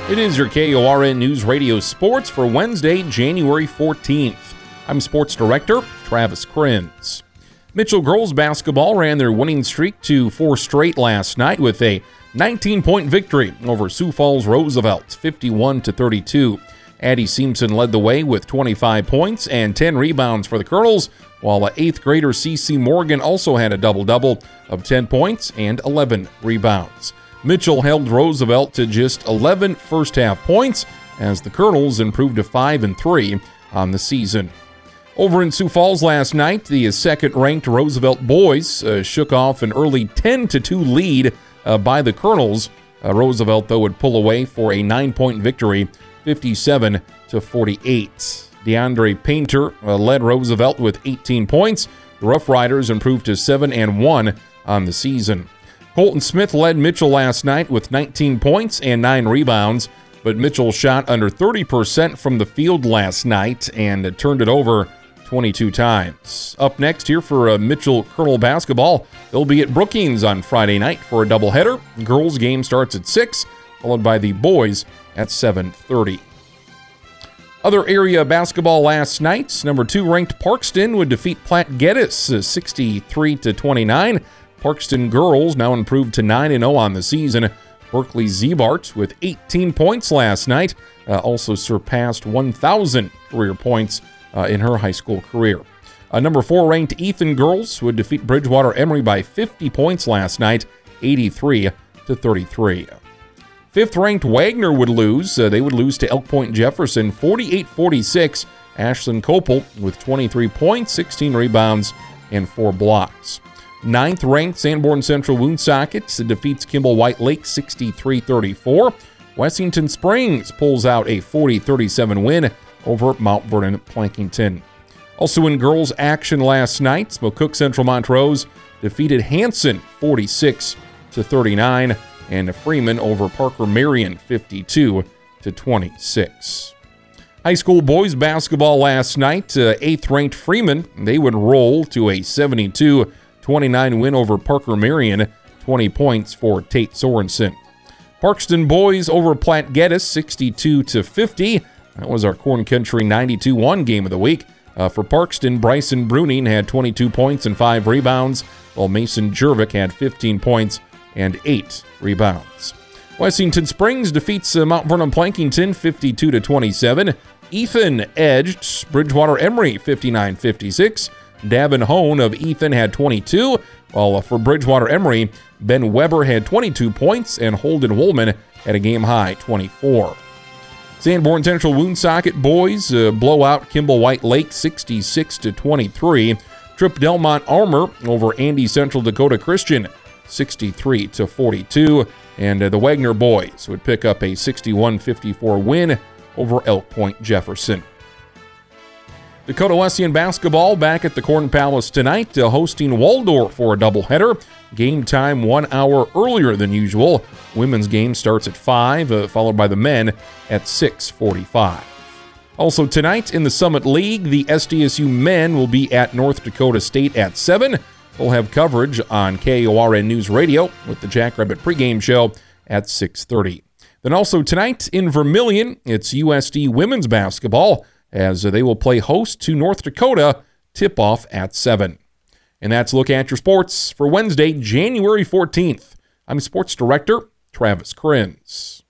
It is your KORN News Radio Sports for Wednesday, January 14th. I'm Sports Director Travis Krenz. Mitchell girls basketball ran their winning streak to 4 straight last night with a 19-point victory over Sioux Falls Roosevelt, 51-32. Addie Simpson led the way with 25 points and 10 rebounds for the Colonels, while 8th grader CC Morgan also had a double-double of 10 points and 11 rebounds. Mitchell held Roosevelt to just 11 first-half points as the Colonels improved to 5-3 on the season. Over in Sioux Falls last night, the second-ranked Roosevelt boys shook off an early 10-2 lead by the Colonels. Roosevelt, though, would pull away for a 9-point victory, 57-48. DeAndre Painter led Roosevelt with 18 points. The Rough Riders improved to 7-1 on the season. Colton Smith led Mitchell last night with 19 points and 9 rebounds, but Mitchell shot under 30% from the field last night and turned it over 22 times. Up next here for Mitchell Colonel basketball, they'll be at Brookings on Friday night for a doubleheader. The girls' game starts at 6, followed by the boys at 7:30. Other area basketball last night, number 2 ranked Parkston would defeat Platte Geddes 63-29. Parkston girls now improved to 9-0 on the season. Berkeley Ziebart with 18 points last night also surpassed 1,000 career points in her high school career. Number 4 ranked Ethan girls would defeat Bridgewater Emory by 50 points last night, 83-33. 5th ranked Wagner would lose. They would lose to Elk Point Jefferson 48-46. Ashlyn Copel with 23 points, 16 rebounds, and 4 blocks. 9th ranked Sanborn Central Woonsocket defeats Kimball White Lake 63-34. Wessington Springs pulls out a 40-37 win over Mount Vernon Plankington. Also in girls action last night, McCook Central Montrose defeated Hanson 46-39, and Freeman over Parker Marion 52-26. High school boys basketball last night, 8th ranked Freeman, they would roll to a 72-29 win over Parker Marion, 20 points for Tate Sorensen. Parkston boys over Platte Geddes 62-50. That was our Corn Country 92-1 game of the week. For Parkston, Bryson Bruning had 22 points and 5 rebounds, while Mason Jervik had 15 points and 8 rebounds. Wessington Springs defeats Mount Vernon Plankington 52-27. Ethan edged Bridgewater Emory 59-56. Davin Hone of Ethan had 22, while for Bridgewater Emory, Ben Weber had 22 points and Holden Woolman had a game-high 24. Sanborn Central Woonsocket boys blow out Kimball White Lake 66-23. Trip Delmont Armor over Andy Central Dakota Christian 63-42. And the Wagner boys would pick up a 61-54 win over Elk Point Jefferson. Dakota Wesleyan basketball back at the Corn Palace tonight, hosting Waldorf for a doubleheader. Game time 1 hour earlier than usual. Women's game starts at 5, followed by the men at 6:45. Also tonight in the Summit League, the SDSU men will be at North Dakota State at 7. We'll have coverage on KORN News Radio with the Jackrabbit pregame show at 6:30. Then also tonight in Vermilion, it's USD women's basketball, as they will play host to North Dakota, tip-off at 7. And that's a look at your sports for Wednesday, January 14th. I'm Sports Director Travis Krenz.